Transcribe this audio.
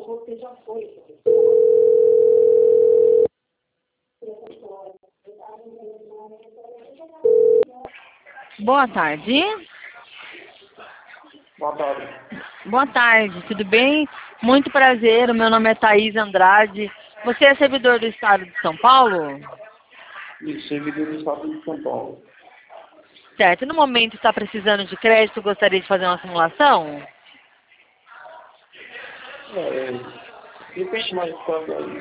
Boa tarde. Boa tarde. Boa tarde, tudo bem? Muito prazer, o meu nome é Thaís Andrade. Você é servidor do Estado de São Paulo? E servidor do Estado de São Paulo. Certo, no momento está precisando de crédito, gostaria de fazer uma simulação? Repete mais quando aí.